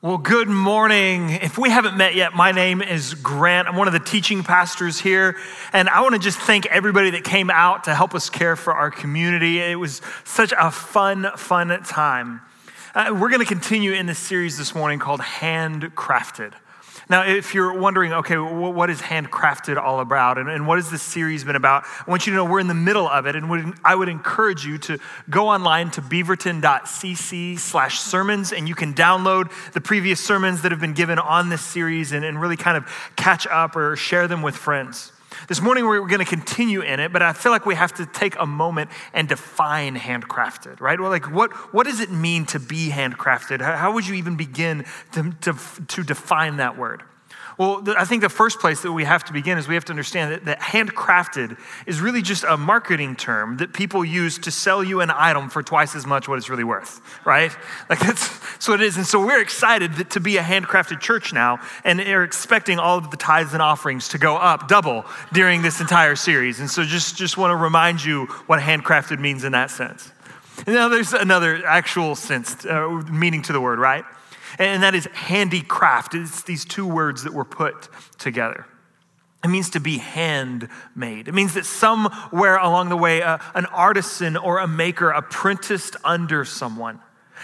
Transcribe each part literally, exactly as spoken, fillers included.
Well, good morning. If we haven't met yet, my name is Grant. I'm one of the teaching pastors here, and I want to just thank everybody that came out to help us care for our community. It was such a fun, fun time. Uh, we're going to continue in this series this morning called Handcrafted. Now, if you're wondering, okay, what is Handcrafted all about, and, and what has this series been about? I want you to know we're in the middle of it, and would, I would encourage you to go online to beaverton.cc slash sermons, and you can download the previous sermons that have been given on this series and, and really kind of catch up or share them with friends. This morning, we're going to continue in it, but I feel like we have to take a moment and define handcrafted, right? Well, like what, what does it mean to be handcrafted? How, how would you even begin to, to, to define that word? Well, I think the first place that we have to begin is we have to understand that, that handcrafted is really just a marketing term that people use to sell you an item for twice as much what it's really worth, right? Like that's, that's what it is. And so we're excited that, to be a handcrafted church now, and are expecting all of the tithes and offerings to go up double during this entire series. And so just, just want to remind you what handcrafted means in that sense. And now there's another actual sense, uh, meaning to the word, right? And that is handicraft. It's these two words that were put together. It means to be handmade. It means that somewhere along the way, uh, an artisan or a maker apprenticed under someone,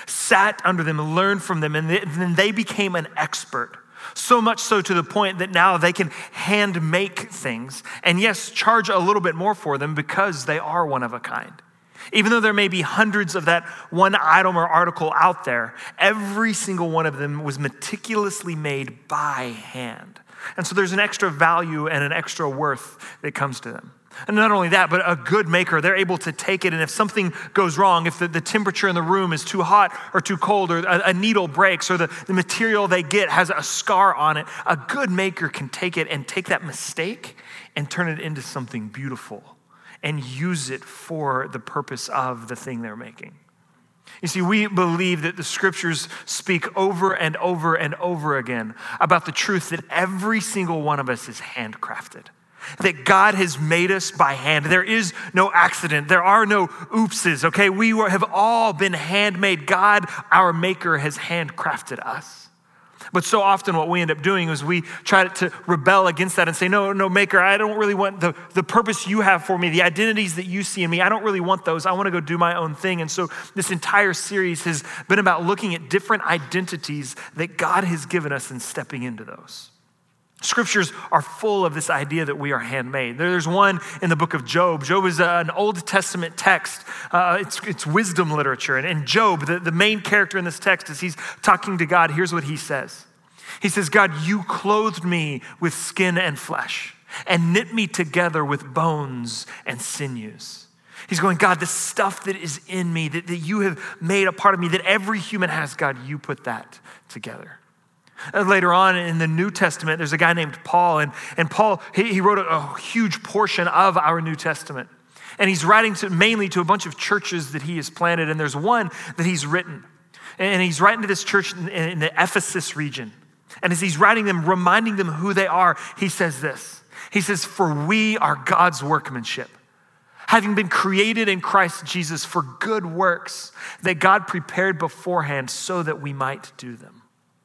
sat under them, learned from them, and then they became an expert. So much so to the point that now they can hand make things, and yes, charge a little bit more for them because they are one of a kind. Even though there may be hundreds of that one item or article out there, every single one of them was meticulously made by hand. And so there's an extra value and an extra worth that comes to them. And not only that, but a good maker, they're able to take it, and if something goes wrong, if the, the temperature in the room is too hot or too cold, or a, a needle breaks, or the, the material they get has a scar on it, a good maker can take it and take that mistake and turn it into something beautiful and use it for the purpose of the thing they're making. You see, we believe that the scriptures speak over and over and over again about the truth that every single one of us is handcrafted, that God has made us by hand. There is no accident. There are no oopses, okay? We have all been handmade. God, our maker, has handcrafted us. But so often what we end up doing is we try to rebel against that and say, no, no, maker, I don't really want the, the purpose you have for me, the identities that you see in me. I don't really want those. I want to go do my own thing. And so this entire series has been about looking at different identities that God has given us and stepping into those. Scriptures are full of this idea that we are handmade. There's one in the book of Job. Job is an Old Testament text. Uh, it's, it's wisdom literature. And in Job, the, the main character in this text, as he's talking to God, here's what he says. He says, God, you clothed me with skin and flesh and knit me together with bones and sinews. He's going, God, the stuff that is in me, that, that you have made a part of me, that every human has, God, you put that together. And later on in the New Testament, there's a guy named Paul, and, and Paul, he, he wrote a, a huge portion of our New Testament. And he's writing to, mainly to a bunch of churches that he has planted, and there's one that he's written. And he's writing to this church in, in the Ephesus region. And as he's writing them, reminding them who they are, he says this. He says, for we are God's workmanship, having been created in Christ Jesus for good works that God prepared beforehand so that we might do them.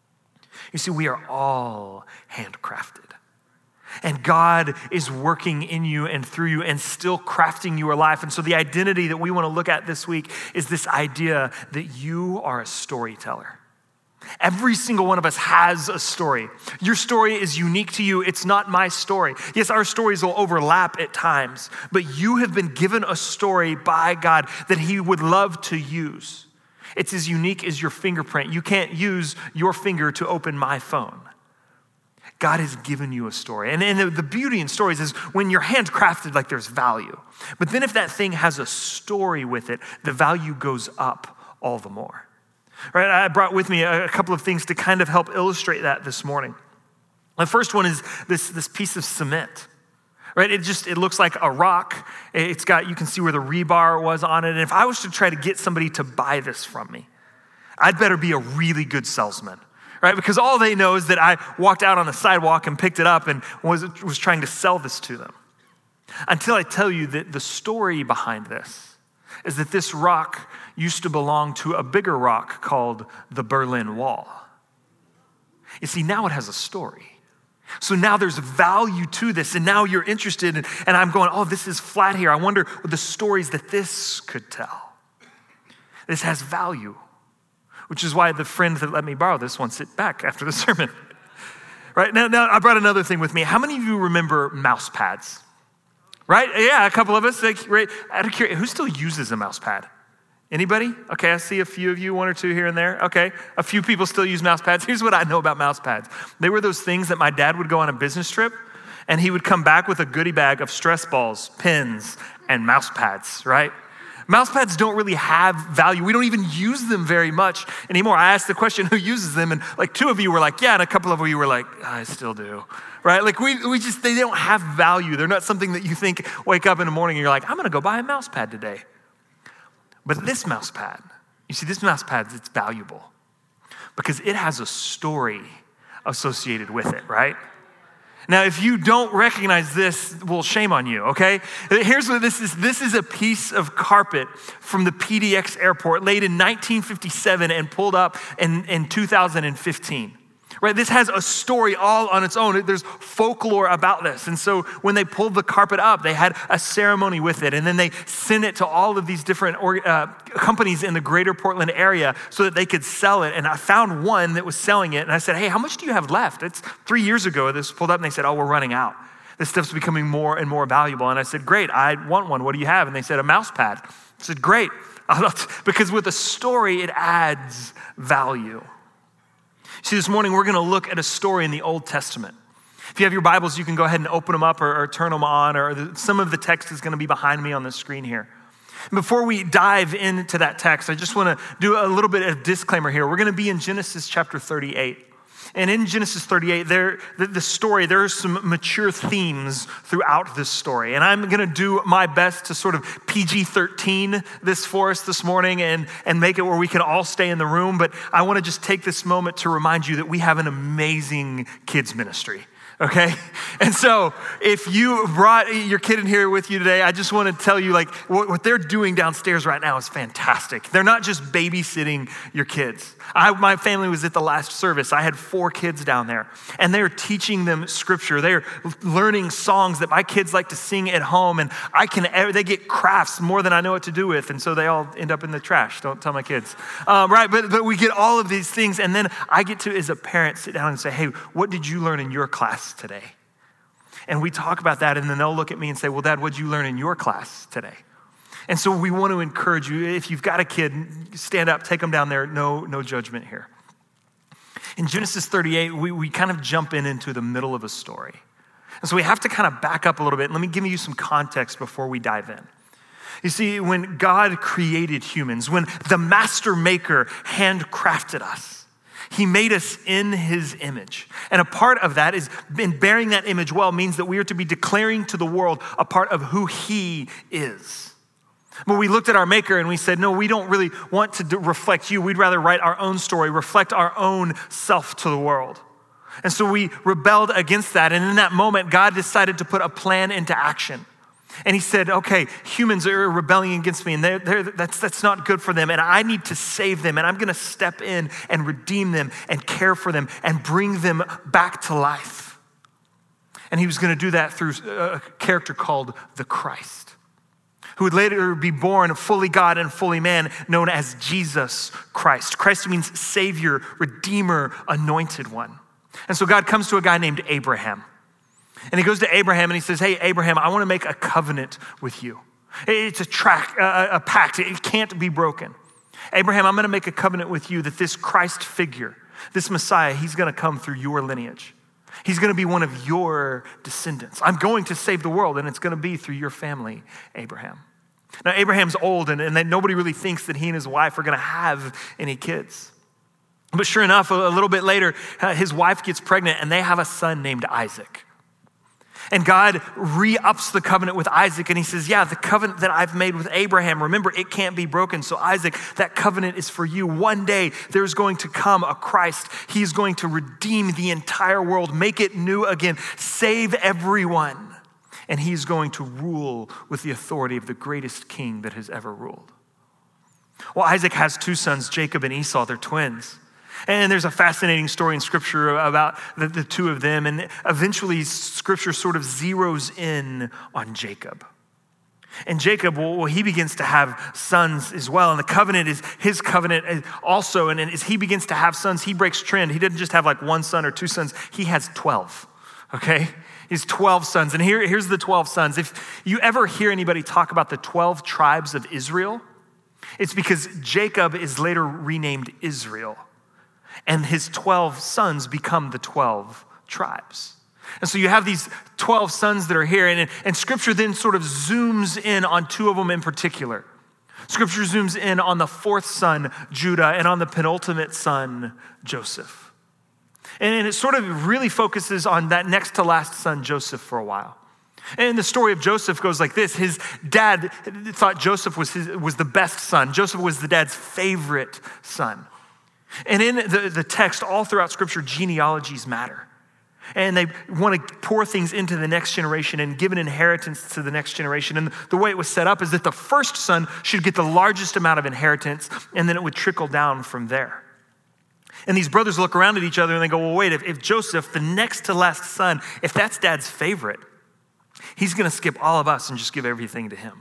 You see, we are all handcrafted. And God is working in you and through you and still crafting your life. And so the identity that we want to look at this week is this idea that you are a storyteller. Every single one of us has a story. Your story is unique to you. It's not my story. Yes, our stories will overlap at times, but you have been given a story by God that he would love to use. It's as unique as your fingerprint. You can't use your finger to open my phone. God has given you a story. And, and the, the beauty in stories is when you're handcrafted, like there's value. But then if that thing has a story with it, the value goes up all the more. Right? I brought with me a, a couple of things to kind of help illustrate that this morning. The first one is this, this piece of cement. Right? It just, it looks like a rock. It's got, you can see where the rebar was on it. And if I was to try to get somebody to buy this from me, I'd better be a really good salesman, right? Because all they know is that I walked out on the sidewalk and picked it up and was, was trying to sell this to them. Until I tell you that the story behind this is that this rock used to belong to a bigger rock called the Berlin Wall. You see, now it has a story. So now there's value to this, and now you're interested, in, and I'm going, oh, this is flat here. I wonder what the stories that this could tell. This has value, which is why the friend that let me borrow this wants it back after the sermon. Right, now, now I brought another thing with me. How many of you remember mouse pads? Right, yeah, a couple of us. Like, right, out of curiosity, who still uses a mouse pad? Anybody? Okay, I see a few of you, one or two here and there. Okay, a few people still use mouse pads. Here's what I know about mouse pads. They were those things that my dad would go on a business trip, and he would come back with a goodie bag of stress balls, pens, and mouse pads, right? Mouse pads don't really have value. We don't even use them very much anymore. I asked the question, who uses them? And like two of you were like, yeah, and a couple of you were like, I still do, right? Like we we just, they don't have value. They're not something that you think, wake up in the morning and you're like, I'm gonna go buy a mouse pad today. But this mouse pad, you see, this mouse pad, it's valuable because it has a story associated with it, right? Now, if you don't recognize this, well, shame on you, okay? Here's what this is. This is a piece of carpet from the P D X airport laid in nineteen fifty-seven and pulled up in, in two thousand fifteen. Right, this has a story all on its own. There's folklore about this. And so when they pulled the carpet up, they had a ceremony with it. And then they sent it to all of these different uh, companies in the greater Portland area so that they could sell it. And I found one that was selling it. And I said, hey, how much do you have left? It's three years ago this pulled up and they said, oh, we're running out. This stuff's becoming more and more valuable. And I said, great, I want one. What do you have? And they said, a mouse pad. I said, great. Because with a story, it adds value. See, this morning we're going to look at a story in the Old Testament. If you have your Bibles, you can go ahead and open them up or, or turn them on, or the, some of the text is going to be behind me on the screen here. Before we dive into that text, I just want to do a little bit of disclaimer here. We're going to be in Genesis chapter thirty-eight. And in Genesis thirty-eight, there, the, the story, there are some mature themes throughout this story. And I'm going to do my best to sort of P G thirteen this for us this morning and, and make it where we can all stay in the room. But I want to just take this moment to remind you that we have an amazing kids ministry. Okay? And so if you brought your kid in here with you today, I just want to tell you like what, what they're doing downstairs right now is fantastic. They're not just babysitting your kids. I, my family was at the last service. I had four kids down there and they're teaching them scripture. They're learning songs that my kids like to sing at home, and I can, they get crafts more than I know what to do with. And so they all end up in the trash. Don't tell my kids. Um, right? But, but we get all of these things. And then I get to, as a parent, sit down and say, hey, what did you learn in your class today? And we talk about that, and then they'll look at me and say, well, Dad, what'd you learn in your class today? And so we want to encourage you, if you've got a kid, stand up, take them down there, no, no judgment here. In Genesis thirty-eight, we, we kind of jump in into the middle of a story. And so we have to kind of back up a little bit. Let me give you some context before we dive in. You see, when God created humans, when the master maker handcrafted us, he made us in his image. And a part of that is, in bearing that image well, means that we are to be declaring to the world a part of who he is. But we looked at our maker and we said, no, we don't really want to reflect you. We'd rather write our own story, reflect our own self to the world. And so we rebelled against that. And in that moment, God decided to put a plan into action. And he said, okay, humans are rebelling against me, and they're, they're, that's, that's not good for them, and I need to save them, and I'm going to step in and redeem them and care for them and bring them back to life. And he was going to do that through a character called the Christ, who would later be born fully God and fully man, known as Jesus Christ. Christ means Savior, Redeemer, Anointed One. And so God comes to a guy named Abraham. And he goes to Abraham and he says, hey, Abraham, I want to make a covenant with you. It's a, track, a, a pact. It can't be broken. Abraham, I'm going to make a covenant with you that this Christ figure, this Messiah, he's going to come through your lineage. He's going to be one of your descendants. I'm going to save the world, and it's going to be through your family, Abraham. Now, Abraham's old, and, and nobody really thinks that he and his wife are going to have any kids. But sure enough, a, a little bit later, uh, his wife gets pregnant, and they have a son named Isaac. And God re-ups the covenant with Isaac, and he says, yeah, the covenant that I've made with Abraham, remember, it can't be broken. So Isaac, that covenant is for you. One day, there's going to come a Christ. He's going to redeem the entire world, make it new again, save everyone. And he's going to rule with the authority of the greatest king that has ever ruled. Well, Isaac has two sons, Jacob and Esau. They're twins. And there's a fascinating story in scripture about the, the two of them. And eventually scripture sort of zeroes in on Jacob. And Jacob, well, he begins to have sons as well. And the covenant is his covenant also. And as he begins to have sons, he breaks trend. He didn't just have like one son or two sons. He has twelve, okay? He has twelve sons. And here, here's the twelve sons. If you ever hear anybody talk about the twelve tribes of Israel, it's because Jacob is later renamed Israel. And his twelve sons become the twelve tribes. And so you have these twelve sons that are here, and, and scripture then sort of zooms in on two of them in particular. Scripture zooms in on the fourth son, Judah, and on the penultimate son, Joseph. And it sort of really focuses on that next to last son, Joseph, for a while. And the story of Joseph goes like this. His dad thought Joseph was, his, was the best son. Joseph was the dad's favorite son. And in the, the text, all throughout scripture, genealogies matter. And they want to pour things into the next generation and give an inheritance to the next generation. And the way it was set up is that the first son should get the largest amount of inheritance, and then it would trickle down from there. And these brothers look around at each other and they go, well, wait, if, if Joseph, the next to last son, if that's dad's favorite, he's going to skip all of us and just give everything to him.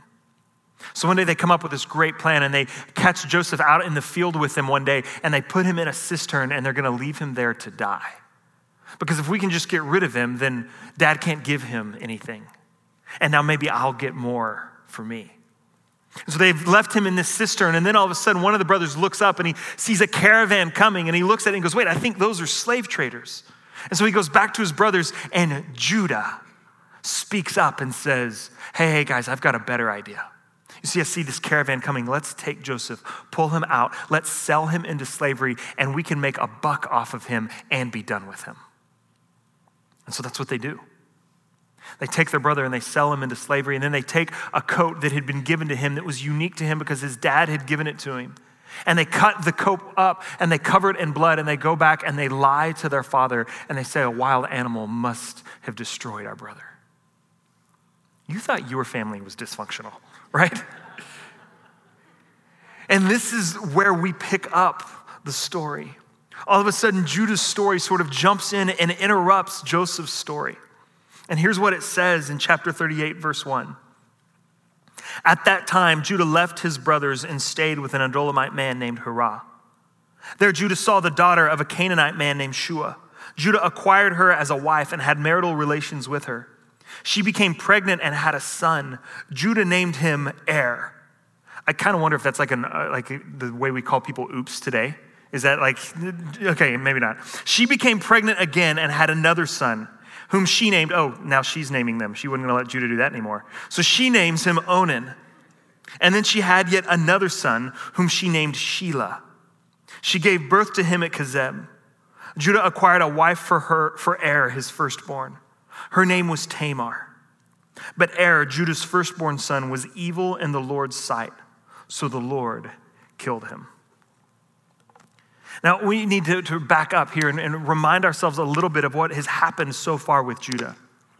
So one day they come up with this great plan, and they catch Joseph out in the field with them one day, and they put him in a cistern, and they're going to leave him there to die. Because if we can just get rid of him, then dad can't give him anything. And now maybe I'll get more for me. And so they've left him in this cistern, and then all of a sudden one of the brothers looks up and he sees a caravan coming, and he looks at it and goes, wait, I think those are slave traders. And so he goes back to his brothers, and Judah speaks up and says, hey, hey guys, I've got a better idea. You see, I see this caravan coming. Let's take Joseph, pull him out, let's sell him into slavery, and we can make a buck off of him and be done with him. And so that's what they do. They take their brother and they sell him into slavery, and then they take a coat that had been given to him that was unique to him because his dad had given it to him. And they cut the coat up and they cover it in blood, and they go back and they lie to their father, and they say a wild animal must have destroyed our brother. You thought your family was dysfunctional, right? And this is where we pick up the story. All of a sudden, Judah's story sort of jumps in and interrupts Joseph's story. And here's what it says in chapter thirty-eight, verse one. At that time, Judah left his brothers and stayed with an Adulamite man named Hirah. There, Judah saw the daughter of a Canaanite man named Shua. Judah acquired her as a wife and had marital relations with her. She became pregnant and had a son. Judah named him Er. I kind of wonder if that's like an uh, like the way we call people oops today. Is that like, okay, maybe not. She became pregnant again and had another son, whom she named, oh, now she's naming them. She wasn't going to let Judah do that anymore. So she names him Onan. And then she had yet another son, whom she named Shelah. She gave birth to him at Kezem. Judah acquired a wife for her, for Er, his firstborn. Her name was Tamar. But Er, Judah's firstborn son, was evil in the Lord's sight. So the Lord killed him. Now, we need to, to back up here and, and remind ourselves a little bit of what has happened so far with Judah.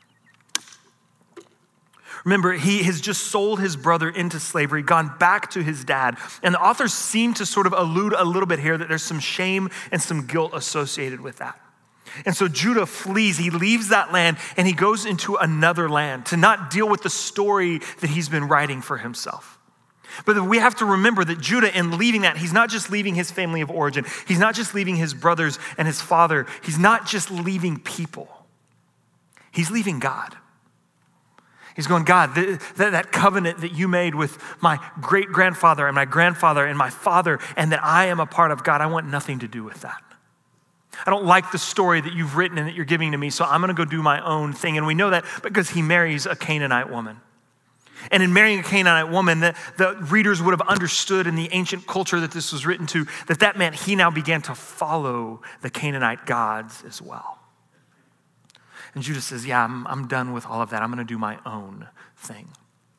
Remember, he has just sold his brother into slavery, gone back to his dad. And the authors seem to sort of allude a little bit here that there's some shame and some guilt associated with that. And so Judah flees, he leaves that land, and he goes into another land to not deal with the story that he's been writing for himself. But we have to remember that Judah, in leaving that, he's not just leaving his family of origin. He's not just leaving his brothers and his father. He's not just leaving people. He's leaving God. He's going, God, th- th- that covenant that you made with my great-grandfather and my grandfather and my father, and that I am a part of, God, I want nothing to do with that. I don't like the story that you've written and that you're giving to me, so I'm going to go do my own thing. And we know that because he marries a Canaanite woman. And in marrying a Canaanite woman, the, the readers would have understood in the ancient culture that this was written to, that that meant he now began to follow the Canaanite gods as well. And Judah says, yeah, I'm, I'm done with all of that. I'm going to do my own thing.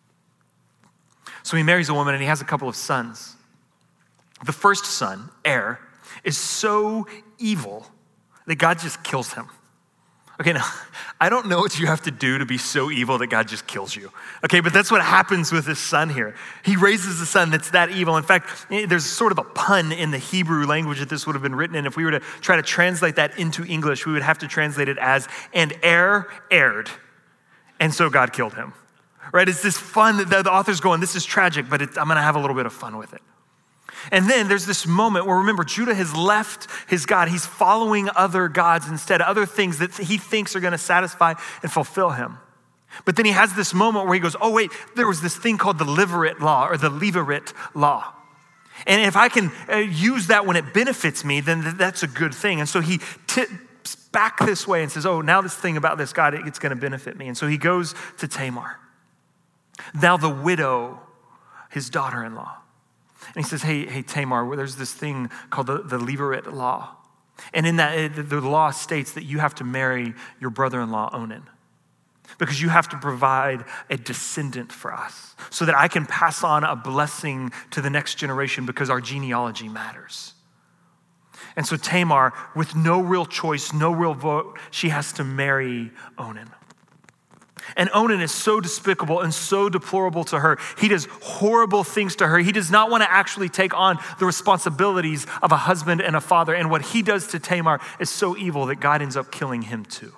So he marries a woman and he has a couple of sons. The first son, Er, is so evil that God just kills him. Okay, now, I don't know what you have to do to be so evil that God just kills you. Okay, but that's what happens with his son here. He raises a son that's that evil. In fact, there's sort of a pun in the Hebrew language that this would have been written in. If we were to try to translate that into English, we would have to translate it as, and heir erred, and so God killed him. Right, it's this fun that the author's going, this is tragic, but it's, I'm gonna have a little bit of fun with it. And then there's this moment where, remember, Judah has left his God. He's following other gods instead, other things that he thinks are going to satisfy and fulfill him. But then he has this moment where he goes, oh, wait, there was this thing called the Levirate law or the Levirate law. And if I can use that when it benefits me, then that's a good thing. And so he tips back this way and says, oh, now this thing about this God, it's going to benefit me. And so he goes to Tamar. Now the widow, his daughter-in-law. And he says, hey, hey, Tamar, there's this thing called the, the Levirate law. And in that, the law states that you have to marry your brother-in-law, Onan, because you have to provide a descendant for us so that I can pass on a blessing to the next generation because our genealogy matters. And so Tamar, with no real choice, no real vote, she has to marry Onan. And Onan is so despicable and so deplorable to her. He does horrible things to her. He does not want to actually take on the responsibilities of a husband and a father. And what he does to Tamar is so evil that God ends up killing him too.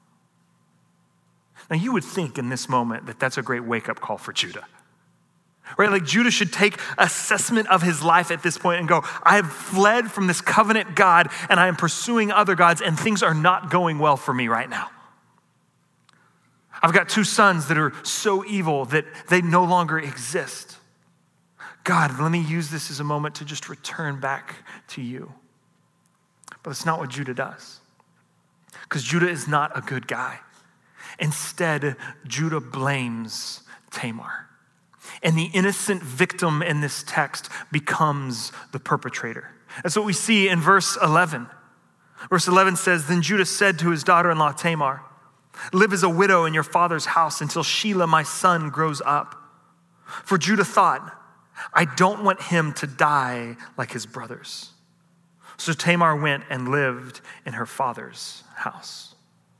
Now you would think in this moment that that's a great wake-up call for Judah. Right? Like Judah should take assessment of his life at this point and go, I have fled from this covenant God and I am pursuing other gods and things are not going well for me right now. I've got two sons that are so evil that they no longer exist. God, let me use this as a moment to just return back to you. But it's not what Judah does. Because Judah is not a good guy. Instead, Judah blames Tamar. And the innocent victim in this text becomes the perpetrator. That's what we see in verse eleven. Verse eleven says, then Judah said to his daughter-in-law Tamar, live as a widow in your father's house until Shelah, my son, grows up. For Judah thought, I don't want him to die like his brothers. So Tamar went and lived in her father's house.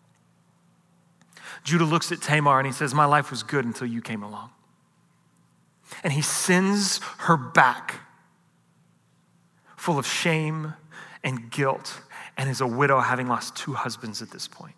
Judah looks at Tamar and he says, my life was good until you came along. And he sends her back full of shame and guilt and is a widow having lost two husbands at this point.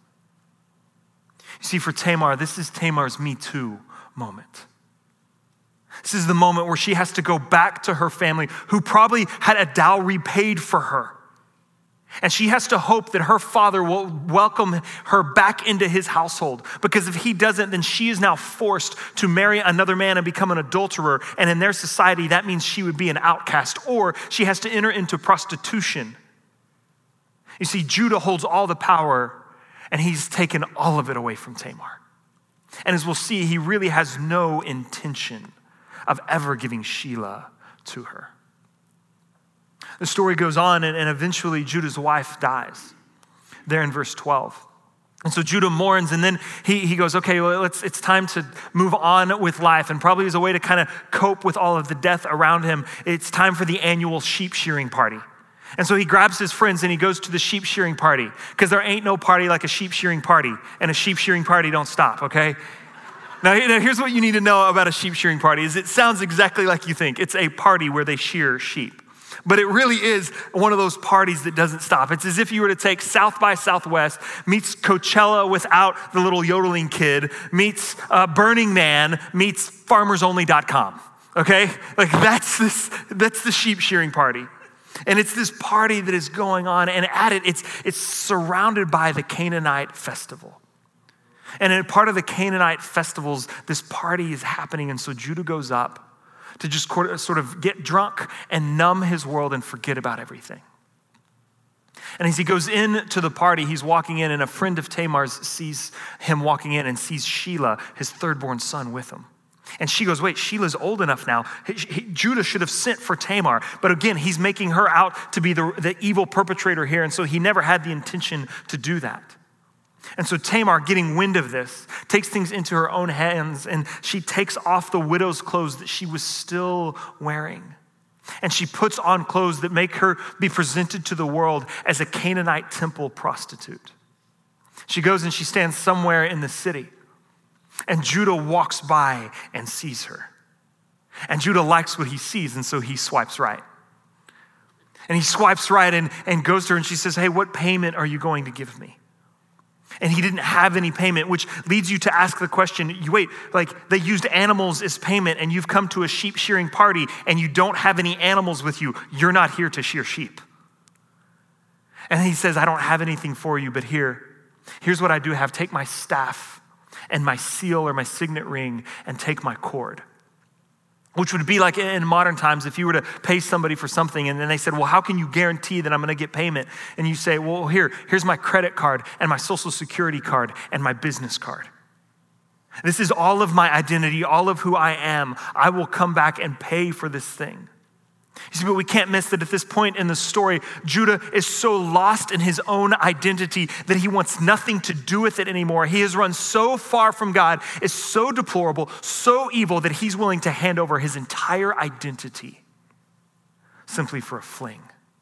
You see, for Tamar, this is Tamar's Me Too moment. This is the moment where she has to go back to her family who probably had a dowry paid for her. And she has to hope that her father will welcome her back into his household. Because if he doesn't, then she is now forced to marry another man and become an adulterer. And in their society, that means she would be an outcast, or she has to enter into prostitution. You see, Judah holds all the power, and he's taken all of it away from Tamar. And as we'll see, he really has no intention of ever giving Shelah to her. The story goes on, and, and eventually Judah's wife dies, there in verse twelve. And so Judah mourns, and then he, he goes, okay, well, let's, it's time to move on with life. And probably as a way to kind of cope with all of the death around him, it's time for the annual sheep shearing party. And so he grabs his friends and he goes to the sheep shearing party, because there ain't no party like a sheep shearing party, and a sheep shearing party don't stop, okay? Now, now here's what you need to know about a sheep shearing party, is it sounds exactly like you think. It's a party where they shear sheep. But it really is one of those parties that doesn't stop. It's as if you were to take South by Southwest meets Coachella without the little yodeling kid, meets uh, Burning Man, meets farmers only dot com, okay? Like that's this, that's the sheep shearing party. And it's this party that is going on, and at it, it's, it's surrounded by the Canaanite festival. And in part of the Canaanite festivals, this party is happening, and so Judah goes up to just sort of get drunk and numb his world and forget about everything. And as he goes into the party, he's walking in, and a friend of Tamar's sees him walking in and sees Shelah, his third-born son, with him. And she goes, wait, Shelah's old enough now. He, he, Judah should have sent for Tamar. But again, he's making her out to be the, the evil perpetrator here, and so he never had the intention to do that. And so Tamar, getting wind of this, takes things into her own hands, and she takes off the widow's clothes that she was still wearing. And she puts on clothes that make her be presented to the world as a Canaanite temple prostitute. She goes and she stands somewhere in the city. And Judah walks by and sees her. And Judah likes what he sees, and so he swipes right. And he swipes right and, and goes to her, and she says, hey, what payment are you going to give me? And he didn't have any payment, which leads you to ask the question, you wait, like they used animals as payment, and you've come to a sheep shearing party, and you don't have any animals with you. You're not here to shear sheep. And he says, I don't have anything for you, but here, here's what I do have. Take my staff and my seal or my signet ring and take my cord. Which would be like in modern times if you were to pay somebody for something and then they said, well, how can you guarantee that I'm going to get payment? And you say, well, here, here's my credit card and my social security card and my business card. This is all of my identity, all of who I am. I will come back and pay for this thing. You see, but we can't miss that at this point in the story, Judah is so lost in his own identity that he wants nothing to do with it anymore. He has run so far from God, is so deplorable, so evil that he's willing to hand over his entire identity simply for a fling.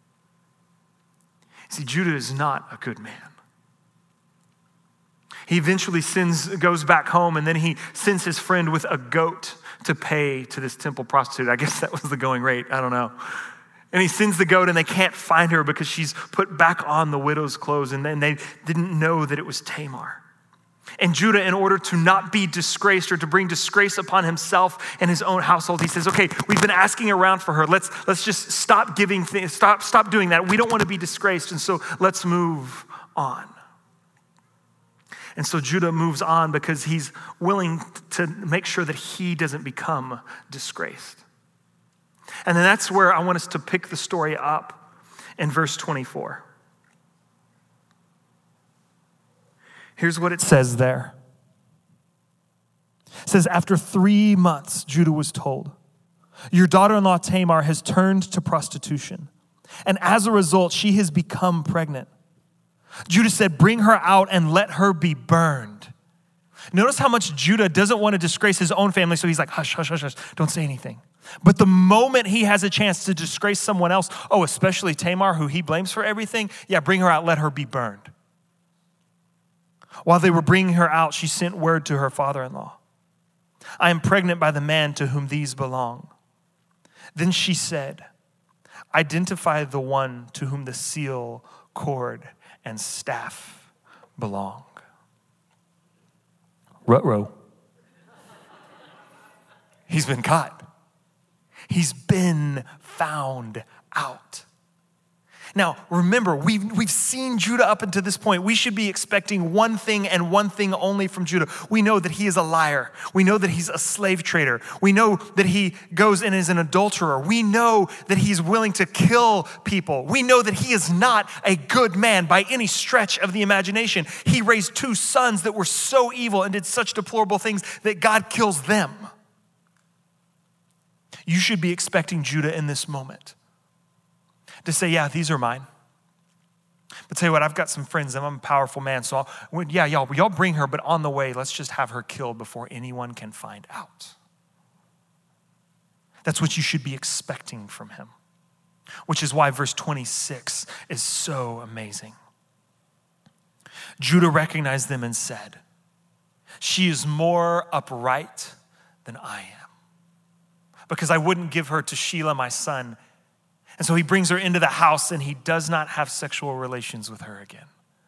See, Judah is not a good man. He eventually sends, goes back home, and then he sends his friend with a goat to pay to this temple prostitute. I guess that was the going rate. I don't know. And he sends the goat, and they can't find her because she's put back on the widow's clothes, and then they didn't know that it was Tamar. And Judah, in order to not be disgraced or to bring disgrace upon himself and his own household, he says, okay, we've been asking around for her. Let's, let's just stop giving things, stop, stop doing that. We don't want to be disgraced, and so let's move on. And so Judah moves on because he's willing to make sure that he doesn't become disgraced. And then that's where I want us to pick the story up in verse twenty-four. Here's what it says there. It says, after three months, Judah was told, your daughter-in-law Tamar has turned to prostitution. And as a result, she has become pregnant. Judah said, bring her out and let her be burned. Notice how much Judah doesn't want to disgrace his own family, so he's like, hush, hush, hush, hush, don't say anything. But the moment he has a chance to disgrace someone else, oh, especially Tamar, who he blames for everything, yeah, bring her out, let her be burned. While they were bringing her out, she sent word to her father-in-law, I am pregnant by the man to whom these belong. Then she said, identify the one to whom the seal, cord, and staff belong. Ruh-roh. He's been caught. He's been found out. Now, remember, we've, we've seen Judah up until this point. We should be expecting one thing and one thing only from Judah. We know that he is a liar. We know that he's a slave trader. We know that he goes and is an adulterer. We know that he's willing to kill people. We know that he is not a good man by any stretch of the imagination. He raised two sons that were so evil and did such deplorable things that God kills them. You should be expecting Judah in this moment to say, yeah, these are mine. But tell you what, I've got some friends, and I'm a powerful man, so I'll, yeah, y'all, y'all bring her, but on the way, let's just have her killed before anyone can find out. That's what you should be expecting from him, which is why verse twenty-six is so amazing. Judah recognized them and said, she is more upright than I am, because I wouldn't give her to Shelah, my son. And so he brings her into the house and he does not have sexual relations with her again.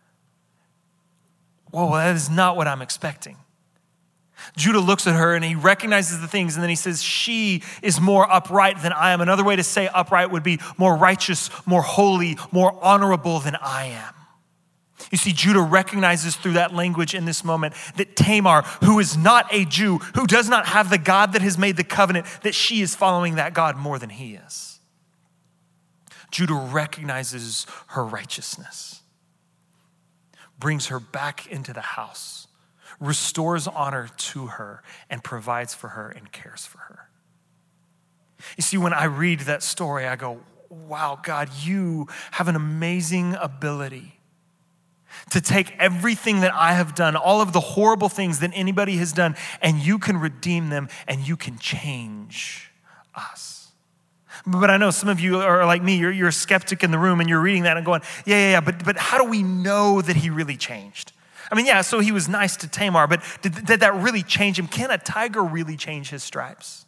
Whoa, that is not what I'm expecting. Judah looks at her and he recognizes the things, and then he says, she is more upright than I am. Another way to say upright would be more righteous, more holy, more honorable than I am. You see, Judah recognizes through that language in this moment that Tamar, who is not a Jew, who does not have the God that has made the covenant, that she is following that God more than he is. Judah recognizes her righteousness, brings her back into the house, restores honor to her, and provides for her and cares for her. You see, when I read that story, I go, wow, God, you have an amazing ability to take everything that I have done, all of the horrible things that anybody has done, and you can redeem them and you can change us. But I know some of you are like me, you're, you're a skeptic in the room and you're reading that and going, yeah, yeah, yeah, but, but how do we know that he really changed? I mean, yeah, so he was nice to Tamar, but did, did that really change him? Can a tiger really change his stripes?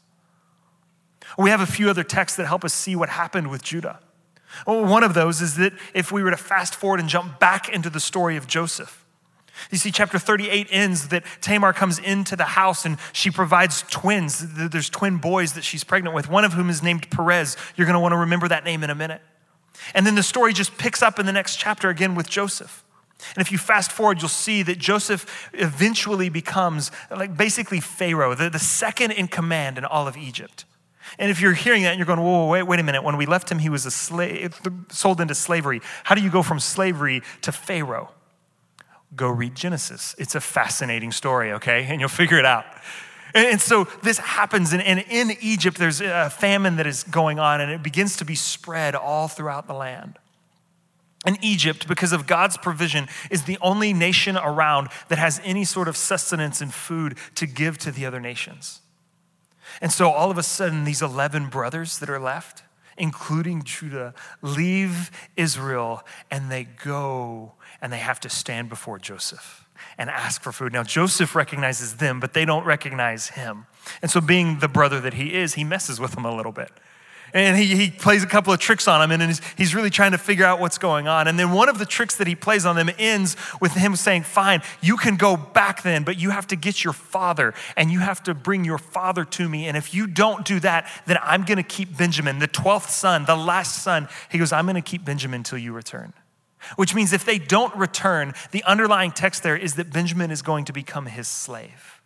We have a few other texts that help us see what happened with Judah. Well, one of those is that if we were to fast forward and jump back into the story of Joseph, you see, chapter thirty-eight ends that Tamar comes into the house and she provides twins. There's twin boys that she's pregnant with, one of whom is named Perez. You're going to want to remember that name in a minute. And then the story just picks up in the next chapter again with Joseph. And if you fast forward, you'll see that Joseph eventually becomes like basically Pharaoh, the, the second in command in all of Egypt. And if you're hearing that and you're going, whoa, whoa, wait, wait a minute. When we left him, he was a slave, sold into slavery. How do you go from slavery to Pharaoh? Go read Genesis. It's a fascinating story, okay? And you'll figure it out. And, and so this happens, and, and in Egypt, there's a famine that is going on, and it begins to be spread all throughout the land. And Egypt, because of God's provision, is the only nation around that has any sort of sustenance and food to give to the other nations. And so all of a sudden, these eleven brothers that are left, including Judah, leave Israel and they go and they have to stand before Joseph and ask for food. Now, Joseph recognizes them, but they don't recognize him. And so being the brother that he is, he messes with them a little bit. And he, he plays a couple of tricks on him, and he's, he's really trying to figure out what's going on. And then one of the tricks that he plays on them ends with him saying, fine, you can go back then, but you have to get your father, and you have to bring your father to me. And if you don't do that, then I'm going to keep Benjamin, the twelfth son, the last son. He goes, I'm going to keep Benjamin until you return. Which means if they don't return, the underlying text there is that Benjamin is going to become his slave.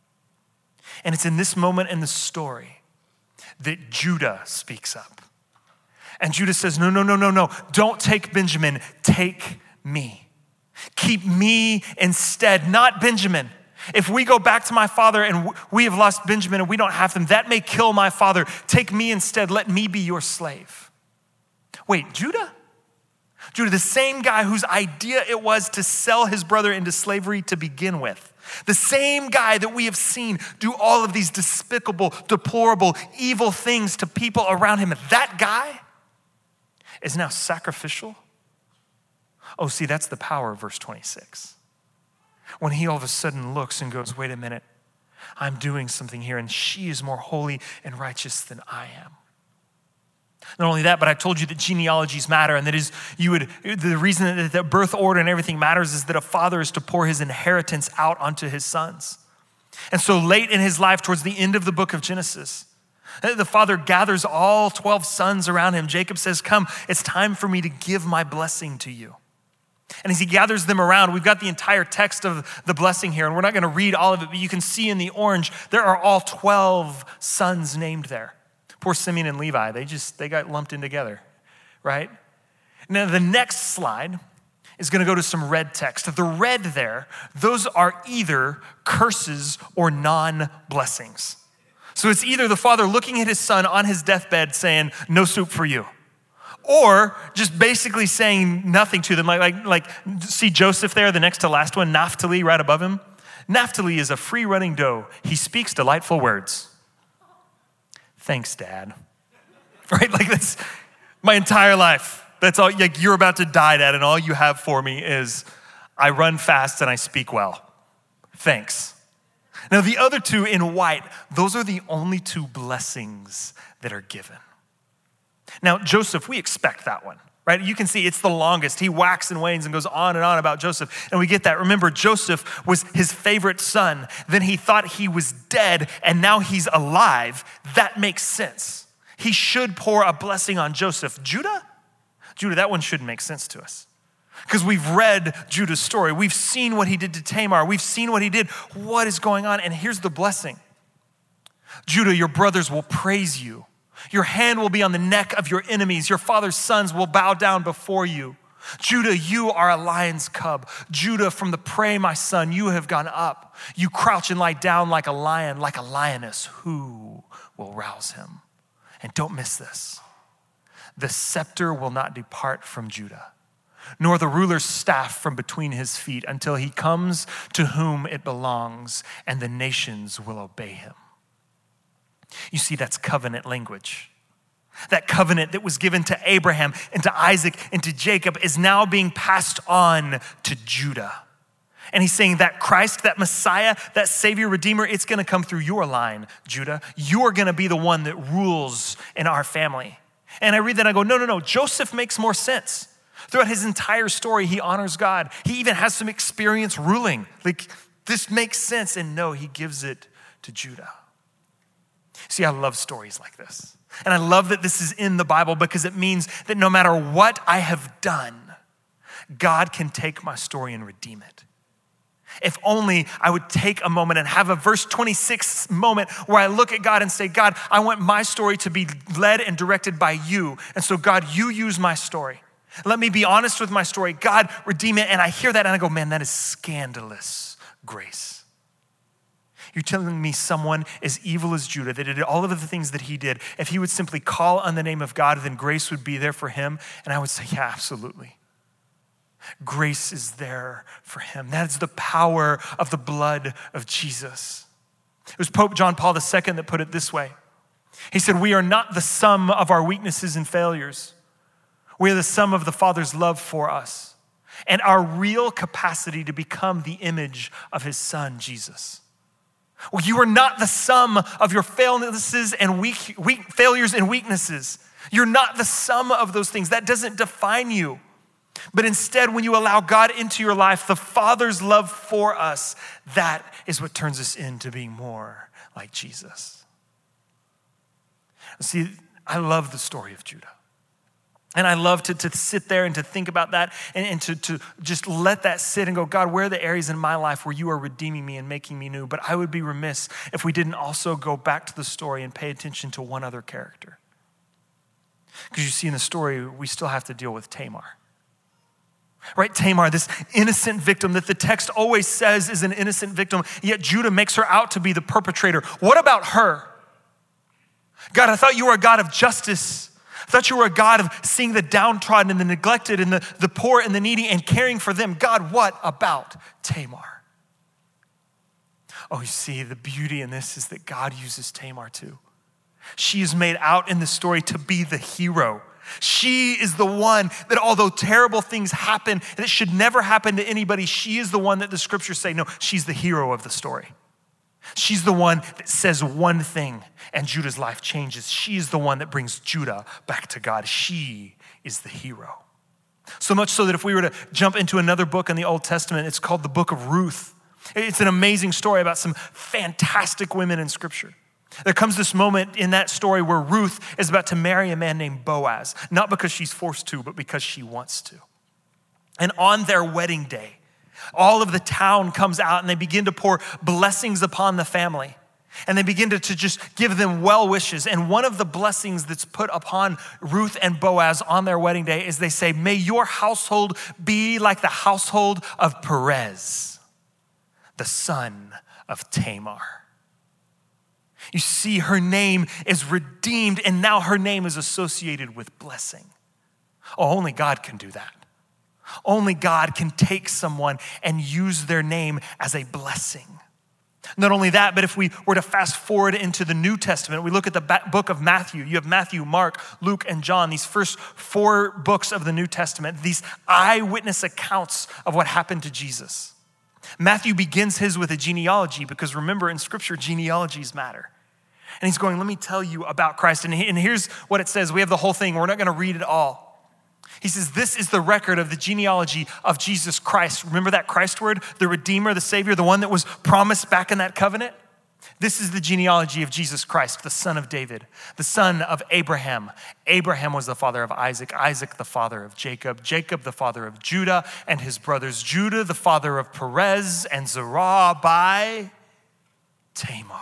And it's in this moment in the story that Judah speaks up. And Judah says, no, no, no, no, no. Don't take Benjamin. Take me. Keep me instead, not Benjamin. If we go back to my father and we have lost Benjamin and we don't have them, that may kill my father. Take me instead. Let me be your slave. Wait, Judah? Judah, the same guy whose idea it was to sell his brother into slavery to begin with. The same guy that we have seen do all of these despicable, deplorable, evil things to people around him. That guy is now sacrificial. Oh, see, that's the power of verse twenty-six. When he all of a sudden looks and goes, wait a minute, I'm doing something here, and she is more holy and righteous than I am. Not only that, but I told you that genealogies matter, and that is you would the reason that the birth order and everything matters is that a father is to pour his inheritance out onto his sons. And so late in his life, towards the end of the book of Genesis, the father gathers all twelve sons around him. Jacob says, come, it's time for me to give my blessing to you. And as he gathers them around, we've got the entire text of the blessing here, and we're not going to read all of it, but you can see in the orange, there are all twelve sons named there. Poor Simeon and Levi, they just, they got lumped in together, right? Now the next slide is gonna go to some red text. The red there, those are either curses or non-blessings. So it's either the father looking at his son on his deathbed saying, no soup for you. Or just basically saying nothing to them. Like, like, like see Joseph there, the next to last one, Naphtali right above him. Naphtali is a free-running doe. He speaks delightful words. Thanks, Dad. Right? Like that's my entire life. That's all, like you're about to die, Dad, and all you have for me is I run fast and I speak well. Thanks. Now the other two in white, those are the only two blessings that are given. Now Joseph, we expect that one, right? You can see it's the longest. He whacks and wanes and goes on and on about Joseph. And we get that. Remember, Joseph was his favorite son. Then he thought he was dead and now he's alive. That makes sense. He should pour a blessing on Joseph. Judah? Judah, that one shouldn't make sense to us. Because we've read Judah's story. We've seen what he did to Tamar. We've seen what he did. What is going on? And here's the blessing. Judah, your brothers will praise you. Your hand will be on the neck of your enemies. Your father's sons will bow down before you. Judah, you are a lion's cub. Judah, from the prey, my son, you have gone up. You crouch and lie down like a lion, like a lioness. Who will rouse him? And don't miss this. The scepter will not depart from Judah, nor the ruler's staff from between his feet until he comes to whom it belongs, and the nations will obey him. You see, that's covenant language. That covenant that was given to Abraham and to Isaac and to Jacob is now being passed on to Judah. And he's saying that Christ, that Messiah, that Savior, Redeemer, it's gonna come through your line, Judah. You're gonna be the one that rules in our family. And I read that and I go, no, no, no, Joseph makes more sense. Throughout his entire story, he honors God. He even has some experience ruling. Like, this makes sense. And no, he gives it to Judah. See, I love stories like this. And I love that this is in the Bible because it means that no matter what I have done, God can take my story and redeem it. If only I would take a moment and have a verse twenty-six moment where I look at God and say, God, I want my story to be led and directed by you. And so God, you use my story. Let me be honest with my story. God, redeem it. And I hear that and I go, man, that is scandalous grace. You're telling me someone as evil as Judah that did all of the things that he did, if he would simply call on the name of God, then grace would be there for him. And I would say, yeah, absolutely. Grace is there for him. That is the power of the blood of Jesus. It was Pope John Paul the Second that put it this way. He said, we are not the sum of our weaknesses and failures. We are the sum of the Father's love for us and our real capacity to become the image of his Son, Jesus. Well, you are not the sum of your failures and weak, weak failures and weaknesses. You're not the sum of those things. That doesn't define you. But instead, when you allow God into your life, the Father's love for us, that is what turns us into being more like Jesus. See, I love the story of Judah. And I love to, to sit there and to think about that and, and to, to just let that sit and go, God, where are the areas in my life where you are redeeming me and making me new? But I would be remiss if we didn't also go back to the story and pay attention to one other character. Because you see in the story, we still have to deal with Tamar. Right, Tamar, this innocent victim that the text always says is an innocent victim, yet Judah makes her out to be the perpetrator. What about her? God, I thought you were a God of justice. I thought you were a God of seeing the downtrodden and the neglected and the, the poor and the needy and caring for them. God, what about Tamar? Oh, you see, the beauty in this is that God uses Tamar too. She is made out in the story to be the hero. She is the one that although terrible things happen, and it should never happen to anybody, she is the one that the scriptures say, no, she's the hero of the story. She's the one that says one thing and Judah's life changes. She is the one that brings Judah back to God. She is the hero. So much so that if we were to jump into another book in the Old Testament, it's called the book of Ruth. It's an amazing story about some fantastic women in scripture. There comes this moment in that story where Ruth is about to marry a man named Boaz, not because she's forced to, but because she wants to. And on their wedding day, all of the town comes out and they begin to pour blessings upon the family. And they begin to, to just give them well wishes. And one of the blessings that's put upon Ruth and Boaz on their wedding day is they say, may your household be like the household of Perez, the son of Tamar. You see, her name is redeemed, and now her name is associated with blessing. Oh, only God can do that. Only God can take someone and use their name as a blessing. Not only that, but if we were to fast forward into the New Testament, we look at the book of Matthew. You have Matthew, Mark, Luke, and John, these first four books of the New Testament, these eyewitness accounts of what happened to Jesus. Matthew begins his with a genealogy because remember, in scripture, genealogies matter. And he's going, let me tell you about Christ. And here's what it says. We have the whole thing. We're not going to read it all. He says, this is the record of the genealogy of Jesus Christ. Remember that Christ word? The Redeemer, the Savior, the one that was promised back in that covenant? This is the genealogy of Jesus Christ, the son of David, the son of Abraham. Abraham was the father of Isaac, Isaac the father of Jacob, Jacob the father of Judah and his brothers, Judah the father of Perez and Zerah by Tamar.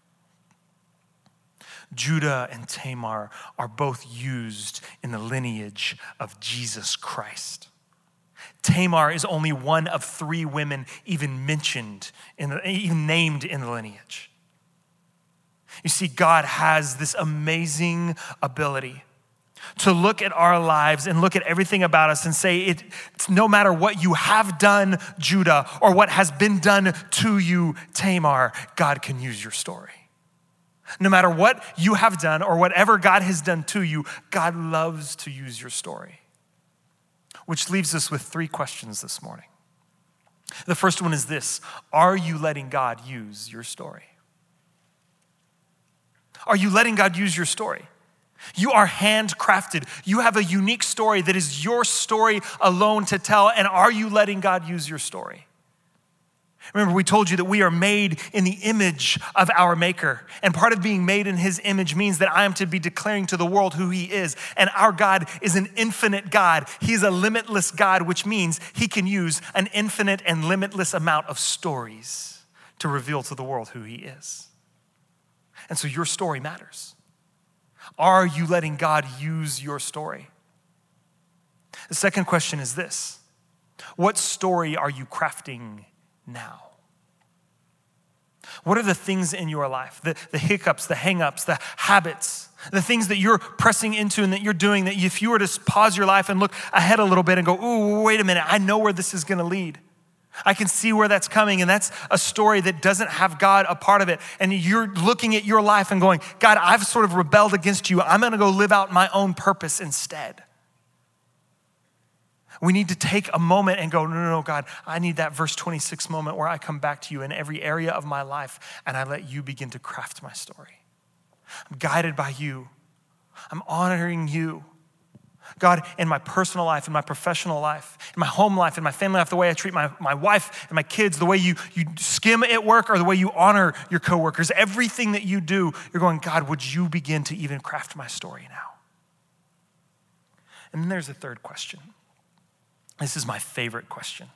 Judah and Tamar are both used in the lineage of Jesus Christ. Tamar is only one of three women even mentioned, in the, even named in the lineage. You see, God has this amazing ability to look at our lives and look at everything about us and say, it, it's no matter what you have done, Judah, or what has been done to you, Tamar, God can use your story. No matter what you have done or whatever God has done to you, God loves to use your story. Which leaves us with three questions this morning. The first one is this: are you letting God use your story? Are you letting God use your story? You are handcrafted. You have a unique story that is your story alone to tell. And are you letting God use your story? Remember, we told you that we are made in the image of our Maker. And part of being made in his image means that I am to be declaring to the world who he is. And our God is an infinite God. He is a limitless God, which means he can use an infinite and limitless amount of stories to reveal to the world who he is. And so your story matters. Are you letting God use your story? The second question is this: what story are you crafting now? What are the things in your life, the, the hiccups, the hangups, the habits, the things that you're pressing into and that you're doing, that if you were to pause your life and look ahead a little bit and go, ooh, wait a minute, I know where this is going to lead. I can see where that's coming, and that's a story that doesn't have God a part of it. And you're looking at your life and going, God, I've sort of rebelled against you. I'm going to go live out my own purpose instead. We need to take a moment and go, no, no, no, God, I need that verse twenty-six moment where I come back to you in every area of my life and I let you begin to craft my story. I'm guided by you. I'm honoring you. God, in my personal life, in my professional life, in my home life, in my family life, the way I treat my, my wife and my kids, the way you, you skim at work or the way you honor your coworkers, everything that you do, you're going, God, would you begin to even craft my story now? And then there's a third question. This is my favorite question.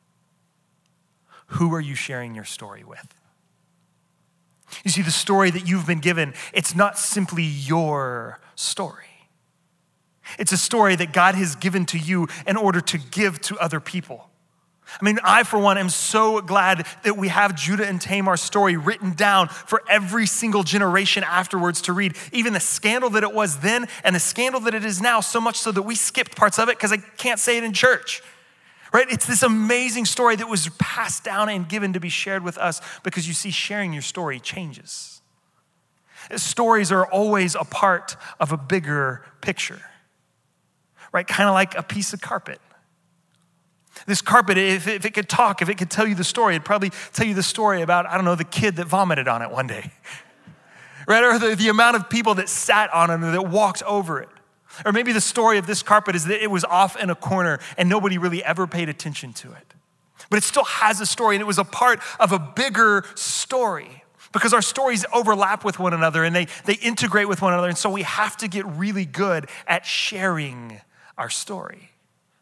Who are you sharing your story with? You see, the story that you've been given, it's not simply your story. It's a story that God has given to you in order to give to other people. I mean, I, for one, am so glad that we have Judah and Tamar's story written down for every single generation afterwards to read, even the scandal that it was then and the scandal that it is now, so much so that we skipped parts of it because I can't say it in church, right? It's this amazing story that was passed down and given to be shared with us because you see, sharing your story changes. Stories are always a part of a bigger picture, right? Kind of like a piece of carpet. This carpet, if it, if it could talk, if it could tell you the story, it'd probably tell you the story about, I don't know, the kid that vomited on it one day, right? Or the, the amount of people that sat on it or that walked over it. Or maybe the story of this carpet is that it was off in a corner and nobody really ever paid attention to it. But it still has a story, and it was a part of a bigger story because our stories overlap with one another and they, they integrate with one another. And so we have to get really good at sharing our story.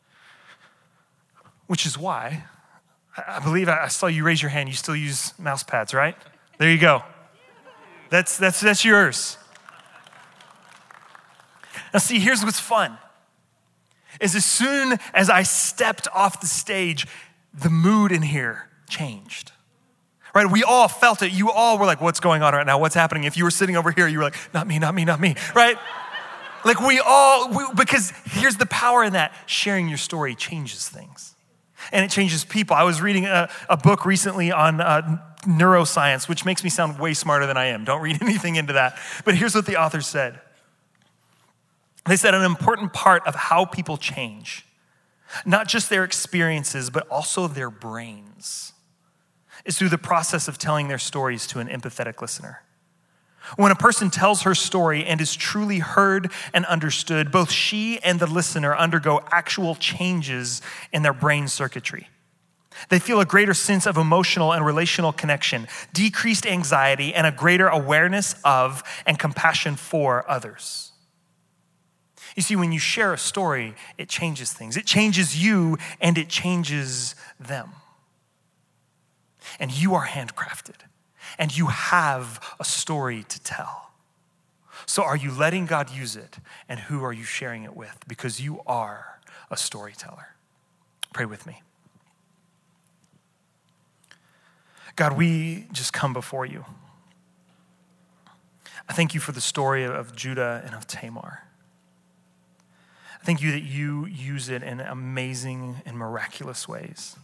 Which is why, I believe I saw you raise your hand. You still use mouse pads, right? There you go. That's, that's, that's yours. Now see, here's what's fun. Is as soon as I stepped off the stage, the mood in here changed. Right? We all felt it. You all were like, what's going on right now? What's happening? If you were sitting over here, you were like, not me, not me, not me, right? Like we all, we, because here's the power in that. Sharing your story changes things. And it changes people. I was reading a, a book recently on uh, neuroscience, which makes me sound way smarter than I am. Don't read anything into that. But here's what the author said. They said an important part of how people change, not just their experiences, but also their brains, is through the process of telling their stories to an empathetic listener. When a person tells her story and is truly heard and understood, both she and the listener undergo actual changes in their brain circuitry. They feel a greater sense of emotional and relational connection, decreased anxiety, and a greater awareness of and compassion for others. You see, when you share a story, it changes things. It changes you and it changes them. And you are handcrafted. And you have a story to tell. So are you letting God use it? And who are you sharing it with? Because you are a storyteller. Pray with me. God, we just come before you. I thank you for the story of Judah and of Tamar. I thank you that you use it in amazing and miraculous ways.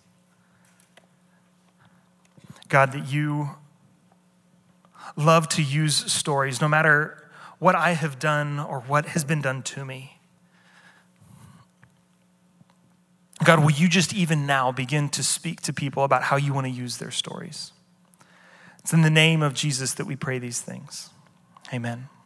God, that you love to use stories, no matter what I have done or what has been done to me. God, will you just even now begin to speak to people about how you want to use their stories? It's in the name of Jesus that we pray these things. Amen.